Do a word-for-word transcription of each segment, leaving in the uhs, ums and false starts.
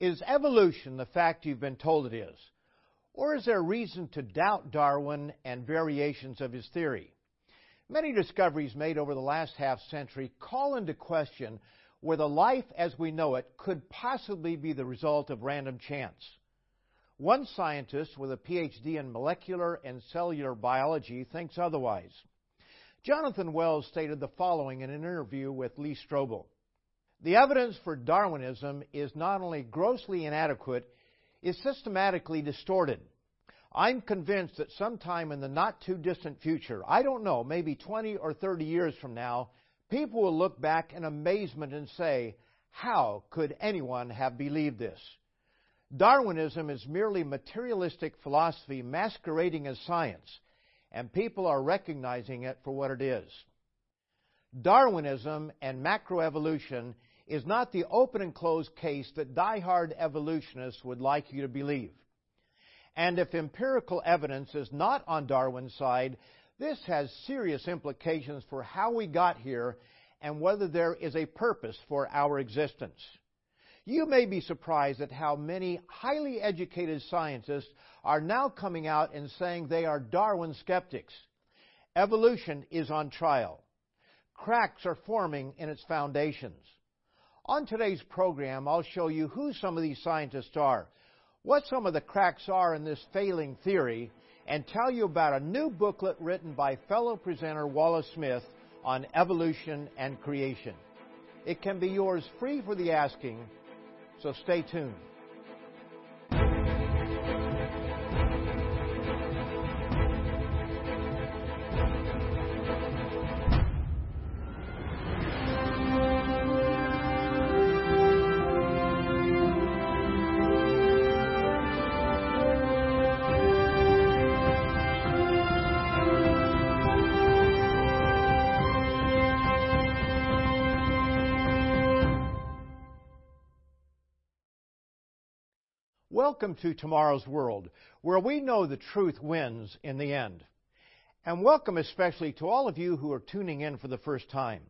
Is evolution the fact you've been told it is? Or is there reason to doubt Darwin and variations of his theory? Many discoveries made over the last half century call into question whether life as we know it could possibly be the result of random chance. One scientist with a P H D in molecular and cellular biology thinks otherwise. Jonathan Wells stated the following in an interview with Lee Strobel. The evidence for Darwinism is not only grossly inadequate, it's systematically distorted. I'm convinced that sometime in the not-too-distant future, I don't know, maybe twenty or thirty years from now, people will look back in amazement and say, how could anyone have believed this? Darwinism is merely materialistic philosophy masquerading as science, and people are recognizing it for what it is. Darwinism and macroevolution is not the open and closed case that die-hard evolutionists would like you to believe. And if empirical evidence is not on Darwin's side, this has serious implications for how we got here and whether there is a purpose for our existence. You may be surprised at how many highly educated scientists are now coming out and saying they are Darwin skeptics. Evolution is on trial. Cracks are forming in its foundations. On today's program, I'll show you who some of these scientists are, what some of the cracks are in this failing theory, and tell you about a new booklet written by fellow presenter Wallace Smith on evolution and creation. It can be yours free for the asking, so stay tuned. Welcome to Tomorrow's World, where we know the truth wins in the end. And welcome especially to all of you who are tuning in for the first time.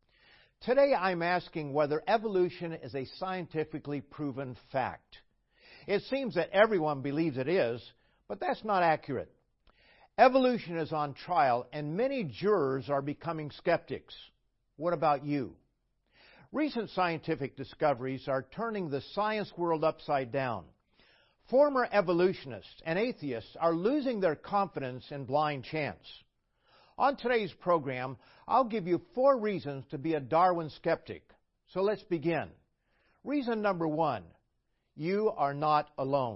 Today I'm asking whether evolution is a scientifically proven fact. It seems that everyone believes it is, but that's not accurate. Evolution is on trial, and many jurors are becoming skeptics. What about you? Recent scientific discoveries are turning the science world upside down. Former evolutionists and atheists are losing their confidence in blind chance. On today's program, I'll give you four reasons to be a Darwin skeptic. So let's begin. Reason number one, you are not alone.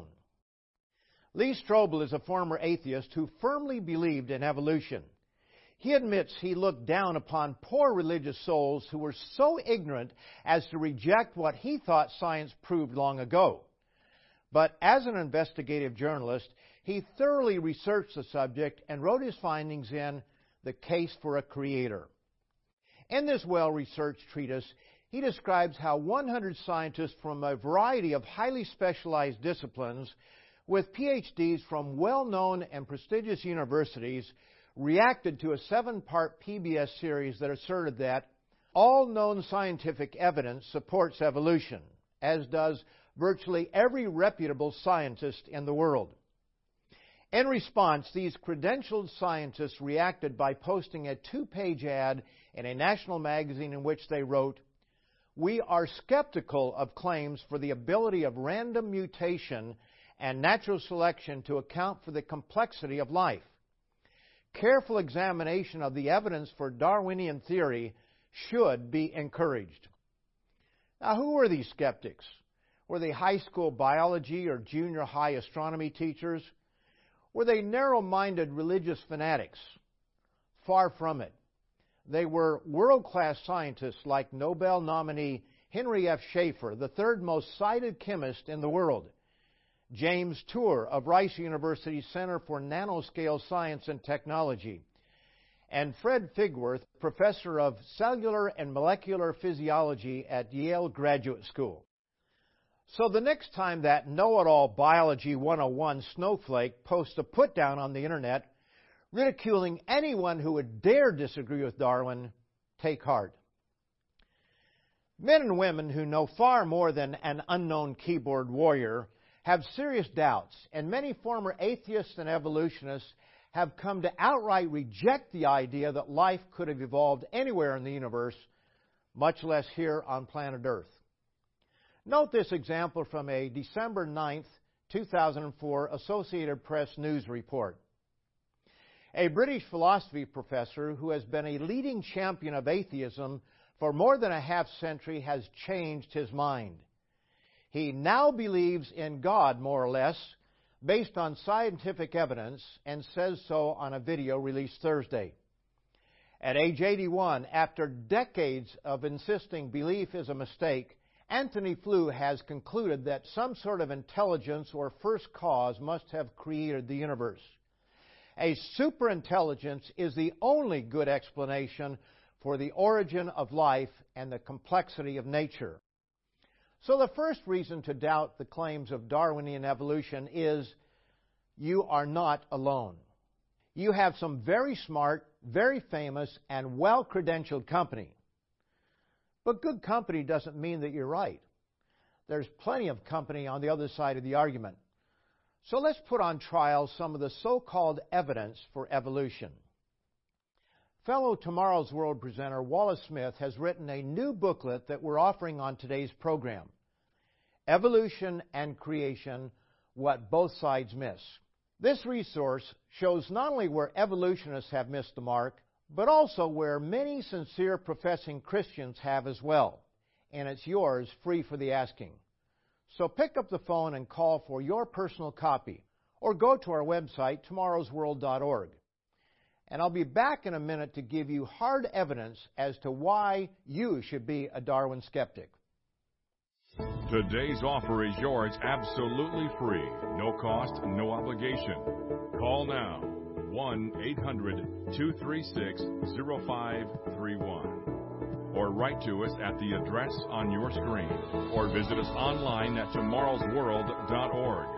Lee Strobel is a former atheist who firmly believed in evolution. He admits he looked down upon poor religious souls who were so ignorant as to reject what he thought science proved long ago. But as an investigative journalist, he thoroughly researched the subject and wrote his findings in The Case for a Creator. In this well-researched treatise, he describes how one hundred scientists from a variety of highly specialized disciplines with P H Ds from well-known and prestigious universities reacted to a seven-part P B S series that asserted that all known scientific evidence supports evolution, as does virtually every reputable scientist in the world. In response, these credentialed scientists reacted by posting a two-page ad in a national magazine in which they wrote, "We are skeptical of claims for the ability of random mutation and natural selection to account for the complexity of life. Careful examination of the evidence for Darwinian theory should be encouraged." Now, who were these skeptics? Were they high school biology or junior high astronomy teachers? Were they narrow-minded religious fanatics? Far from it. They were world-class scientists like Nobel nominee Henry F. Schaefer, the third most cited chemist in the world, James Tour of Rice University Center for Nanoscale Science and Technology, and Fred Figworth, professor of cellular and molecular physiology at Yale Graduate School. So the next time that know-it-all Biology one oh one snowflake posts a put-down on the Internet ridiculing anyone who would dare disagree with Darwin, take heart. Men and women who know far more than an unknown keyboard warrior have serious doubts, and many former atheists and evolutionists have come to outright reject the idea that life could have evolved anywhere in the universe, much less here on planet Earth. Note this example from a December ninth, two thousand four Associated Press news report. A British philosophy professor who has been a leading champion of atheism for more than a half century has changed his mind. He now believes in God, more or less, based on scientific evidence, and says so on a video released Thursday. At age eighty-one, after decades of insisting belief is a mistake, Antony Flew has concluded that some sort of intelligence or first cause must have created the universe. A superintelligence is the only good explanation for the origin of life and the complexity of nature. So the first reason to doubt the claims of Darwinian evolution is you are not alone. You have some very smart, very famous, and well-credentialed company. But good company doesn't mean that you're right. There's plenty of company on the other side of the argument. So let's put on trial some of the so-called evidence for evolution. Fellow Tomorrow's World presenter Wallace Smith has written a new booklet that we're offering on today's program, Evolution and Creation, What Both Sides Miss. This resource shows not only where evolutionists have missed the mark, but also where many sincere professing Christians have as well. And it's yours, free for the asking. So pick up the phone and call for your personal copy, or go to our website, tomorrows world dot org. And I'll be back in a minute to give you hard evidence as to why you should be a Darwin skeptic. Today's offer is yours absolutely free. No cost, no obligation. Call now. one eight hundred two three six zero five three one. Or write to us at the address on your screen. Or visit us online at tomorrows world dot org.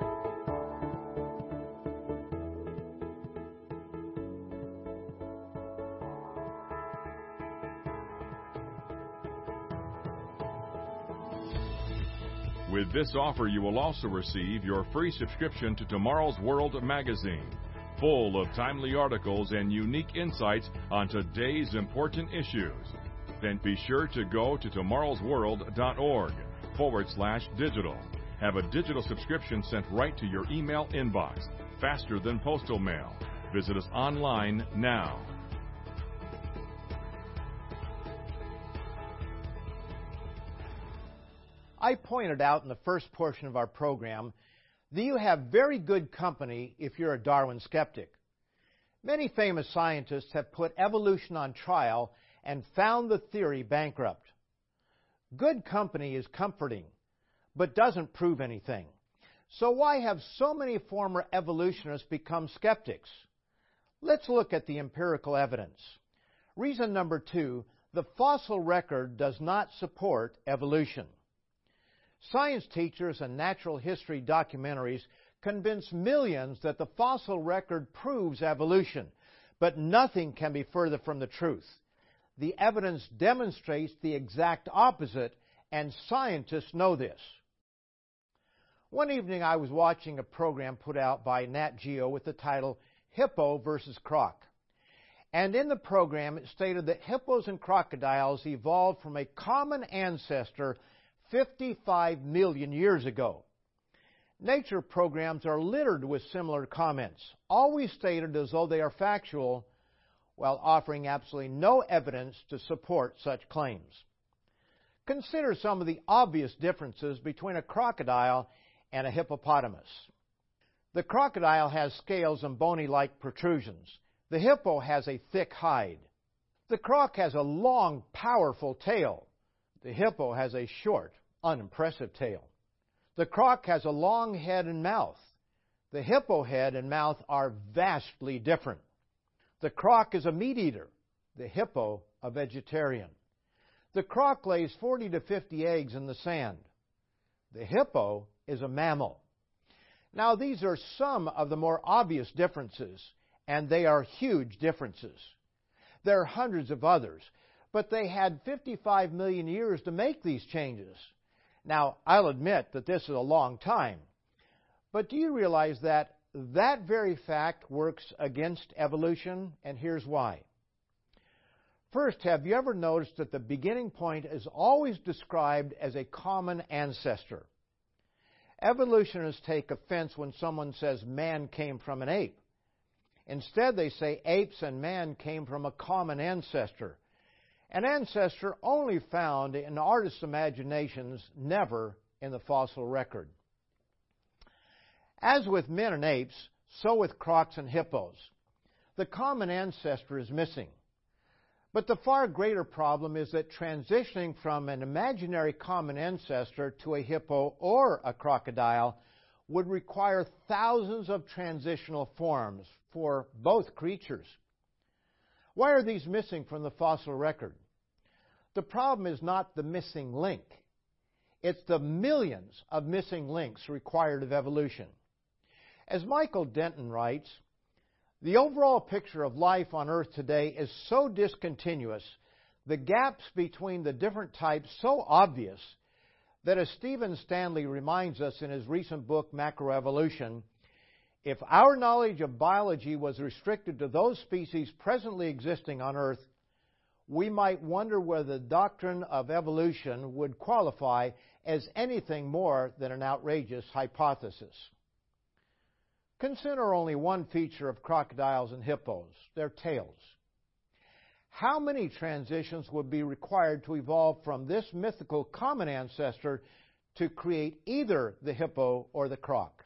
With this offer, you will also receive your free subscription to Tomorrow's World magazine, full of timely articles and unique insights on today's important issues. Then be sure to go to tomorrows world dot org forward slash digital. Have a digital subscription sent right to your email inbox, faster than postal mail. Visit us online now. I pointed out in the first portion of our program that you have very good company if you're a Darwin skeptic. Many famous scientists have put evolution on trial and found the theory bankrupt. Good company is comforting, but doesn't prove anything. So why have so many former evolutionists become skeptics? Let's look at the empirical evidence. Reason number two, the fossil record does not support evolution. Science teachers and natural history documentaries convince millions that the fossil record proves evolution, but nothing can be further from the truth. The evidence demonstrates the exact opposite, and scientists know this. One evening I was watching a program put out by Nat Geo with the title Hippo versus Croc. And in the program it stated that hippos and crocodiles evolved from a common ancestor fifty-five million years ago. Nature programs are littered with similar comments, always stated as though they are factual, while offering absolutely no evidence to support such claims. Consider some of the obvious differences between a crocodile and a hippopotamus. The crocodile has scales and bony-like protrusions. The hippo has a thick hide. The croc has a long, powerful tail. The hippo has a short, unimpressive tail. The croc has a long head and mouth. The hippo head and mouth are vastly different. The croc is a meat eater. The hippo a vegetarian. The croc lays forty to fifty eggs in the sand. The hippo is a mammal. Now, these are some of the more obvious differences, and they are huge differences. There are hundreds of others, But they had fifty-five million years to make these changes. Now, I'll admit that this is a long time. But do you realize that that very fact works against evolution? And here's why. First, have you ever noticed that the beginning point is always described as a common ancestor? Evolutionists take offense when someone says man came from an ape. Instead, they say apes and man came from a common ancestor. An ancestor only found in artists' imaginations, never in the fossil record. As with men and apes, so with crocs and hippos. The common ancestor is missing. But the far greater problem is that transitioning from an imaginary common ancestor to a hippo or a crocodile would require thousands of transitional forms for both creatures. Why are these missing from the fossil record? The problem is not the missing link. It's the millions of missing links required of evolution. As Michael Denton writes, the overall picture of life on Earth today is so discontinuous, the gaps between the different types so obvious, that as Stephen Stanley reminds us in his recent book, Macroevolution, if our knowledge of biology was restricted to those species presently existing on Earth, we might wonder whether the doctrine of evolution would qualify as anything more than an outrageous hypothesis. Consider only one feature of crocodiles and hippos, their tails. How many transitions would be required to evolve from this mythical common ancestor to create either the hippo or the croc?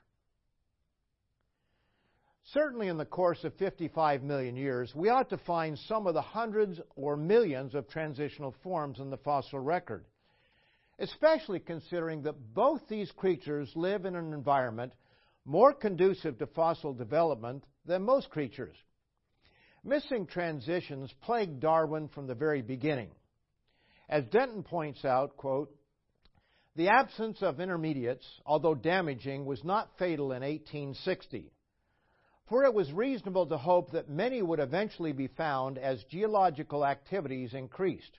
Certainly in the course of fifty-five million years, we ought to find some of the hundreds or millions of transitional forms in the fossil record, especially considering that both these creatures live in an environment more conducive to fossil development than most creatures. Missing transitions plagued Darwin from the very beginning. As Denton points out, quote, the absence of intermediates, although damaging, was not fatal in eighteen sixty, for it was reasonable to hope that many would eventually be found as geological activities increased.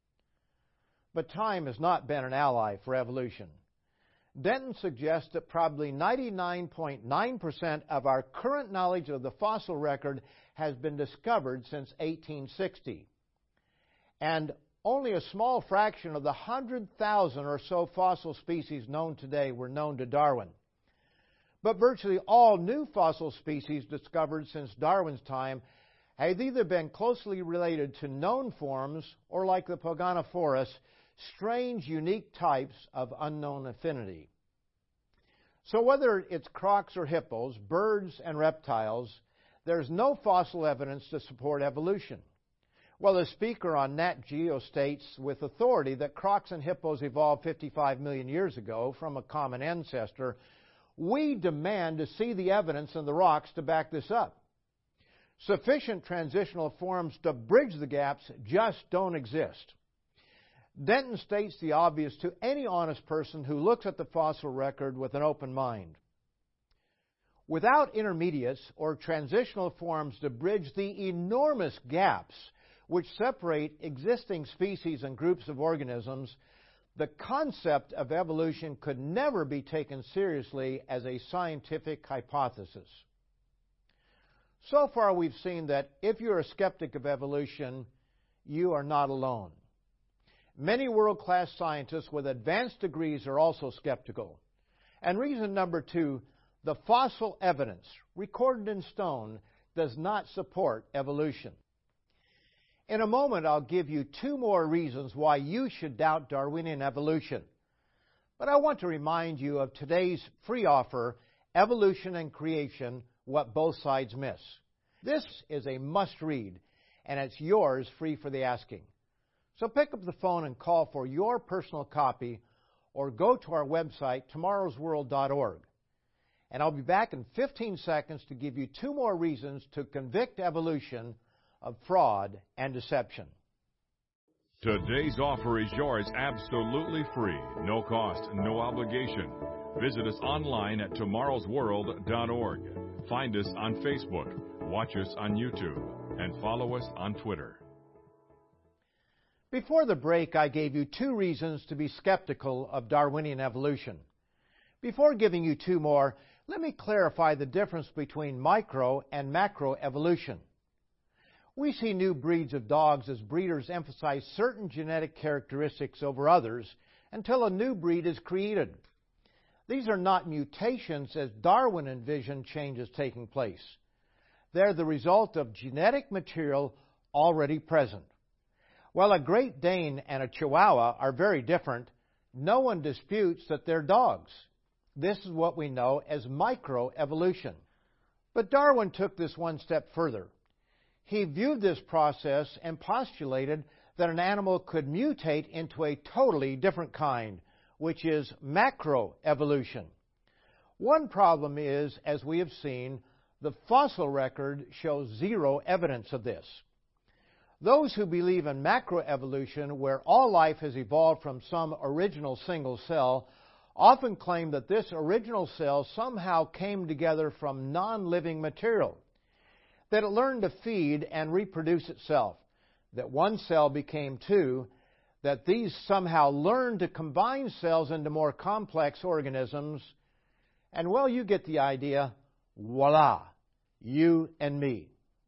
But time has not been an ally for evolution. Denton suggests that probably ninety-nine point nine percent of our current knowledge of the fossil record has been discovered since eighteen sixty. And only a small fraction of the one hundred thousand or so fossil species known today were known to Darwin. But virtually all new fossil species discovered since Darwin's time have either been closely related to known forms or, like the Pogonophorus, strange, unique types of unknown affinity. So whether it's crocs or hippos, birds and reptiles, there's no fossil evidence to support evolution. Well, the speaker on Nat Geo states with authority that crocs and hippos evolved fifty-five million years ago from a common ancestor. We demand to see the evidence in the rocks to back this up. Sufficient transitional forms to bridge the gaps just don't exist. Denton states the obvious to any honest person who looks at the fossil record with an open mind. Without intermediates or transitional forms to bridge the enormous gaps which separate existing species and groups of organisms, the concept of evolution could never be taken seriously as a scientific hypothesis. So far, we've seen that if you're a skeptic of evolution, you are not alone. Many world-class scientists with advanced degrees are also skeptical. And reason number two, the fossil evidence, recorded in stone, does not support evolution. In a moment, I'll give you two more reasons why you should doubt Darwinian evolution. But I want to remind you of today's free offer, Evolution and Creation, What Both Sides Miss. This is a must-read, and it's yours free for the asking. So pick up the phone and call for your personal copy, or go to our website, tomorrows world dot org. And I'll be back in fifteen seconds to give you two more reasons to convict evolution of fraud and deception. Today's offer is yours absolutely free, no cost, no obligation. Visit us online at tomorrows world dot org. Find us on Facebook, watch us on YouTube, and follow us on Twitter. Before the break, I gave you two reasons to be skeptical of Darwinian evolution. Before giving you two more, let me clarify the difference between micro and macro evolution. We see new breeds of dogs as breeders emphasize certain genetic characteristics over others until a new breed is created. These are not mutations as Darwin envisioned changes taking place. They're the result of genetic material already present. While a Great Dane and a Chihuahua are very different, no one disputes that they're dogs. This is what we know as microevolution. But Darwin took this one step further. He viewed this process and postulated that an animal could mutate into a totally different kind, which is macroevolution. One problem is, as we have seen, the fossil record shows zero evidence of this. Those who believe in macroevolution, where all life has evolved from some original single cell, often claim that this original cell somehow came together from non-living material, that it learned to feed and reproduce itself, that one cell became two, that these somehow learned to combine cells into more complex organisms, and well, you get the idea, voila, you and me.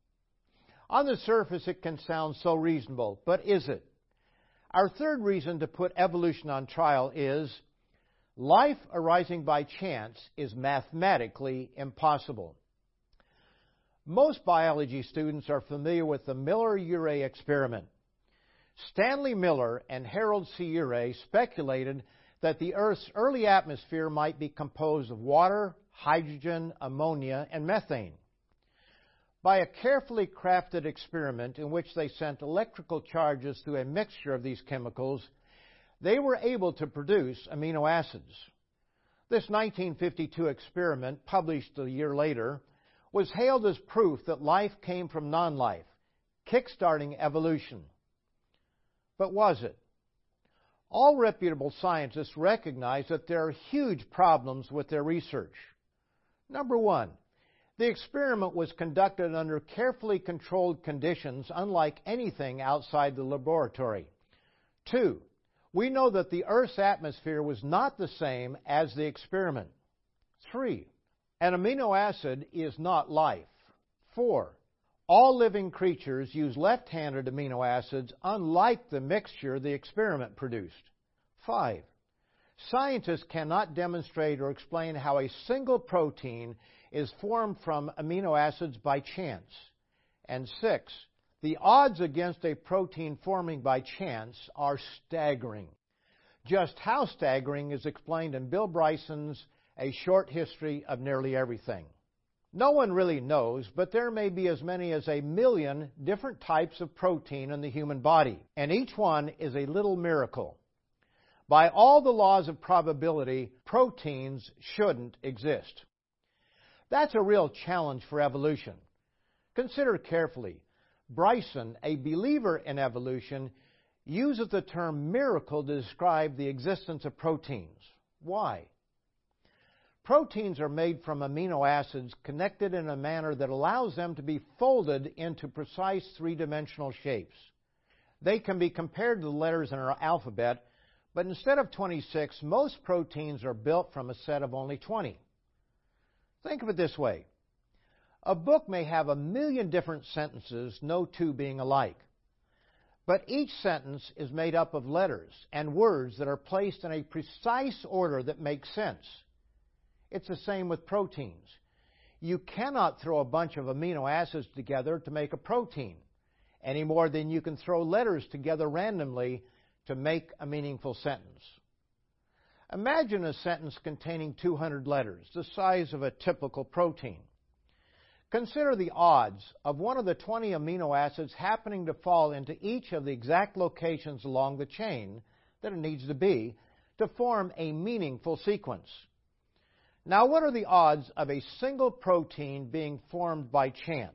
On the surface, it can sound so reasonable, but is it? Our third reason to put evolution on trial is life arising by chance is mathematically impossible. Most biology students are familiar with the Miller-Urey experiment. Stanley Miller and Harold C. Urey speculated that the Earth's early atmosphere might be composed of water, hydrogen, ammonia, and methane. By a carefully crafted experiment in which they sent electrical charges through a mixture of these chemicals, they were able to produce amino acids. This nineteen fifty-two experiment, published a year later, was hailed as proof that life came from non-life, kick-starting evolution. But was it? All reputable scientists recognize that there are huge problems with their research. Number one, the experiment was conducted under carefully controlled conditions unlike anything outside the laboratory. Two, we know that the Earth's atmosphere was not the same as the experiment. Three, an amino acid is not life. Four, all living creatures use left-handed amino acids unlike the mixture the experiment produced. Five, scientists cannot demonstrate or explain how a single protein is formed from amino acids by chance. And six, the odds against a protein forming by chance are staggering. Just how staggering is explained in Bill Bryson's A Short History of Nearly Everything. No one really knows, but there may be as many as a million different types of protein in the human body, and each one is a little miracle. By all the laws of probability, proteins shouldn't exist. That's a real challenge for evolution. Consider carefully. Bryson, a believer in evolution, uses the term miracle to describe the existence of proteins. Why? Proteins are made from amino acids connected in a manner that allows them to be folded into precise three-dimensional shapes. They can be compared to the letters in our alphabet, but instead of twenty-six, most proteins are built from a set of only twenty. Think of it this way. A book may have a million different sentences, no two being alike. But each sentence is made up of letters and words that are placed in a precise order that makes sense. It's the same with proteins. You cannot throw a bunch of amino acids together to make a protein, any more than you can throw letters together randomly to make a meaningful sentence. Imagine a sentence containing two hundred letters, the size of a typical protein. Consider the odds of one of the twenty amino acids happening to fall into each of the exact locations along the chain that it needs to be to form a meaningful sequence. Now, what are the odds of a single protein being formed by chance?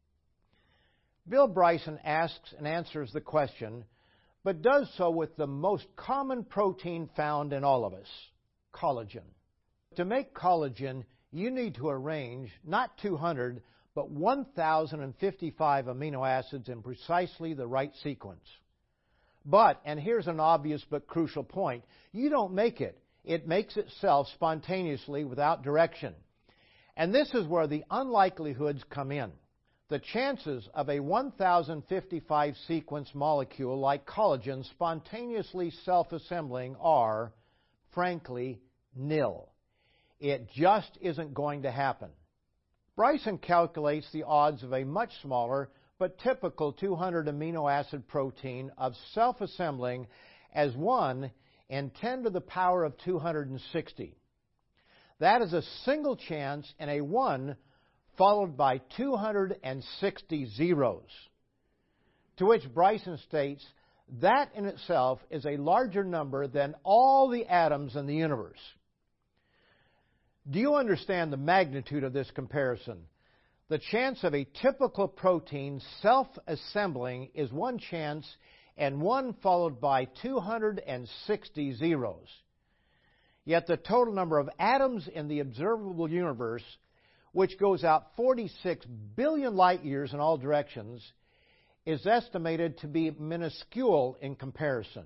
Bill Bryson asks and answers the question, but does so with the most common protein found in all of us, collagen. To make collagen, you need to arrange not two hundred, but one thousand fifty-five amino acids in precisely the right sequence. But, and here's an obvious but crucial point, you don't make it. It makes itself spontaneously without direction. And this is where the unlikelihoods come in. The chances of a one thousand fifty-five sequence molecule like collagen spontaneously self-assembling are, frankly, nil. It just isn't going to happen. Bryson calculates the odds of a much smaller but typical two hundred amino acid protein of self-assembling as one in ten to the power of two hundred sixty. That is a single chance in a one followed by two hundred sixty zeros. To which Bryson states, that in itself is a larger number than all the atoms in the universe. Do you understand the magnitude of this comparison? The chance of a typical protein self-assembling is one chance and one followed by two hundred sixty zeros. Yet the total number of atoms in the observable universe, which goes out forty-six billion light years in all directions, is estimated to be minuscule in comparison.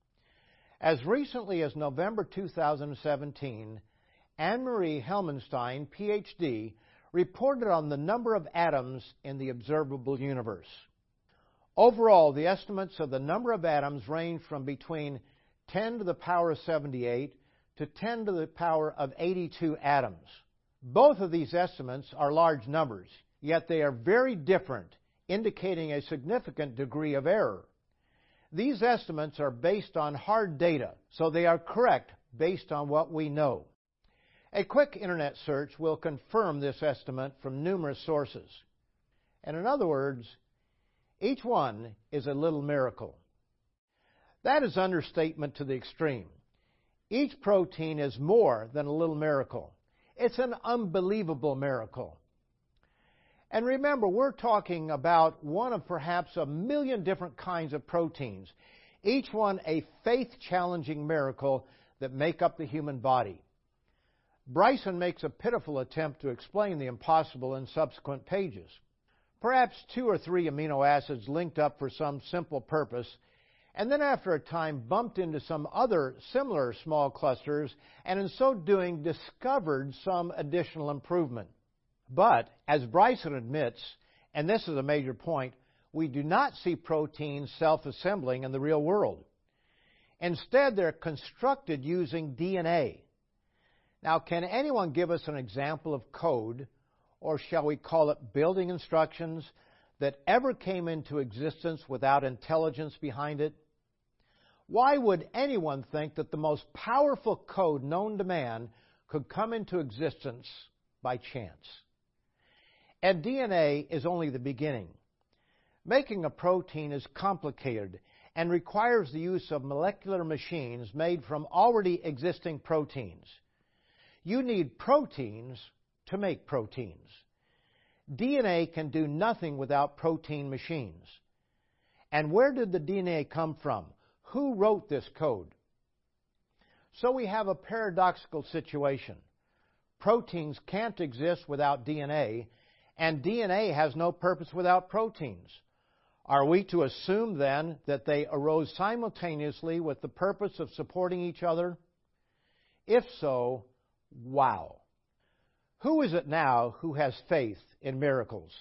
As recently as November two thousand seventeen, Anne-Marie Helmenstein, P H D, reported on the number of atoms in the observable universe. Overall, the estimates of the number of atoms range from between ten to the power of seventy-eight to ten to the power of eighty-two atoms. Both of these estimates are large numbers, yet they are very different, indicating a significant degree of error. These estimates are based on hard data, so they are correct based on what we know. A quick internet search will confirm this estimate from numerous sources. And in other words, each one is a little miracle. That is understatement to the extreme. Each protein is more than a little miracle. It's an unbelievable miracle. And remember, we're talking about one of perhaps a million different kinds of proteins, each one a faith-challenging miracle that make up the human body. Bryson makes a pitiful attempt to explain the impossible in subsequent pages. Perhaps two or three amino acids linked up for some simple purpose, and then after a time bumped into some other similar small clusters, and in so doing discovered some additional improvement. But, as Bryson admits, and this is a major point, we do not see proteins self-assembling in the real world. Instead, they're constructed using D N A. Now, can anyone give us an example of code, or shall we call it building instructions, that ever came into existence without intelligence behind it? Why would anyone think that the most powerful code known to man could come into existence by chance? And D N A is only the beginning. Making a protein is complicated and requires the use of molecular machines made from already existing proteins. You need proteins to make proteins. D N A can do nothing without protein machines. And where did the D N A come from? Who wrote this code? So we have a paradoxical situation. Proteins can't exist without D N A, and D N A has no purpose without proteins. Are we to assume, then, that they arose simultaneously with the purpose of supporting each other? If so, wow. Who is it now who has faith in miracles?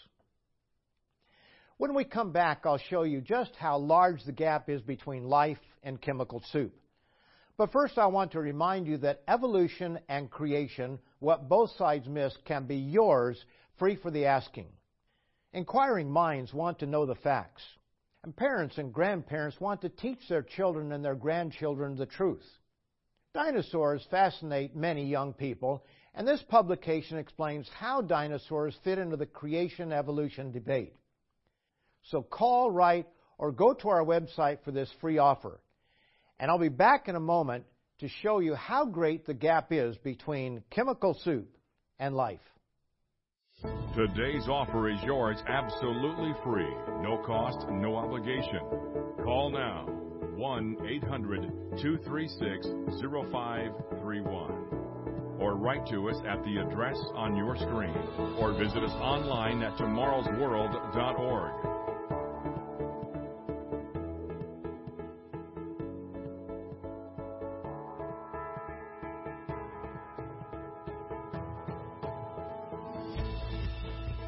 When we come back, I'll show you just how large the gap is between life and chemical soup. But first, I want to remind you that evolution and creation, what both sides miss, can be yours, free for the asking. Inquiring minds want to know the facts, and parents and grandparents want to teach their children and their grandchildren the truth. Dinosaurs fascinate many young people, and this publication explains how dinosaurs fit into the creation-evolution debate. So call, write, or go to our website for this free offer. And I'll be back in a moment to show you how great the gap is between chemical soup and life. Today's offer is yours absolutely free. No cost, no obligation. Call now. one eight hundred two three six zero five three one. Or write to us at the address on your screen. Or visit us online at tomorrows world dot org.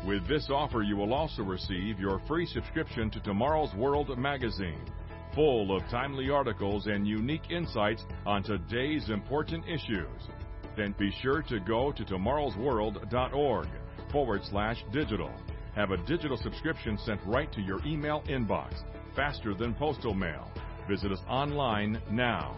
With this offer, you will also receive your free subscription to Tomorrow's World magazine, full of timely articles and unique insights on today's important issues. Then be sure to go to tomorrowsworld.org forward slash digital. Have a digital subscription sent right to your email inbox, faster than postal mail. Visit us online now.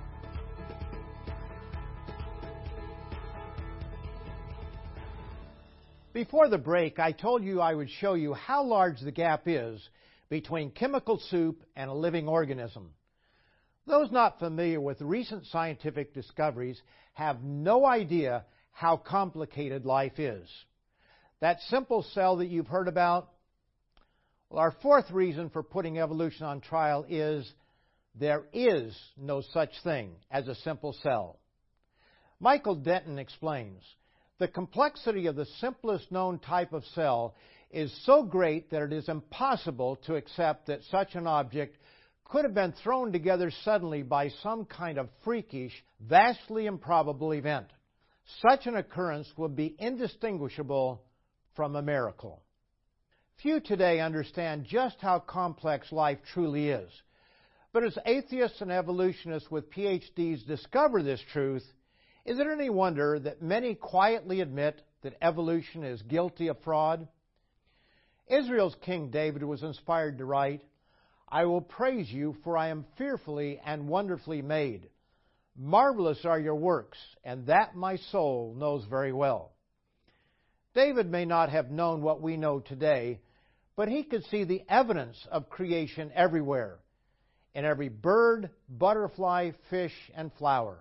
Before the break, I told you I would show you how large the gap is between chemical soup and a living organism. Those not familiar with recent scientific discoveries have no idea how complicated life is. That simple cell that you've heard about? Well, our fourth reason for putting evolution on trial is there is no such thing as a simple cell. Michael Denton explains, the complexity of the simplest known type of cell is so great that it is impossible to accept that such an object could have been thrown together suddenly by some kind of freakish, vastly improbable event. Such an occurrence would be indistinguishable from a miracle. Few today understand just how complex life truly is. But as atheists and evolutionists with P H Ds discover this truth, is it any wonder that many quietly admit that evolution is guilty of fraud? Israel's King David was inspired to write, I will praise you, for I am fearfully and wonderfully made. Marvelous are your works, and that my soul knows very well. David may not have known what we know today, but he could see the evidence of creation everywhere, in every bird, butterfly, fish, and flower.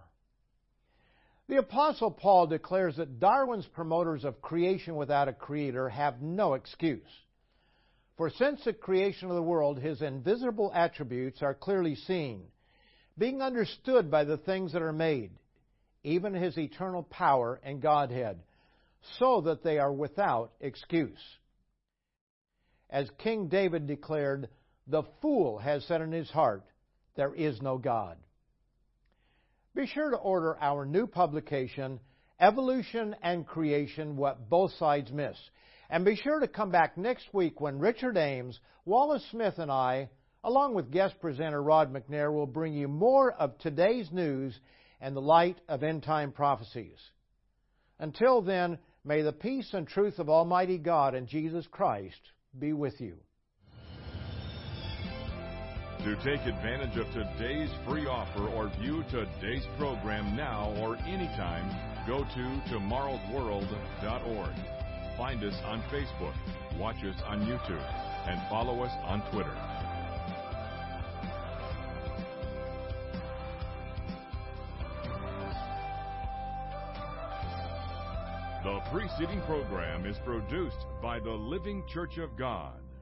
The Apostle Paul declares that Darwin's promoters of creation without a creator have no excuse. For since the creation of the world, his invisible attributes are clearly seen, being understood by the things that are made, even his eternal power and Godhead, so that they are without excuse. As King David declared, the fool has said in his heart, there is no God. Be sure to order our new publication, Evolution and Creation, What Both Sides Miss. And be sure to come back next week when Richard Ames, Wallace Smith, and I, along with guest presenter Rod McNair, will bring you more of today's news and the light of end-time prophecies. Until then, may the peace and truth of Almighty God and Jesus Christ be with you. To take advantage of today's free offer or view today's program now or anytime, go to tomorrows world dot org. Find us on Facebook, watch us on YouTube, and follow us on Twitter. The preceding program is produced by the Living Church of God.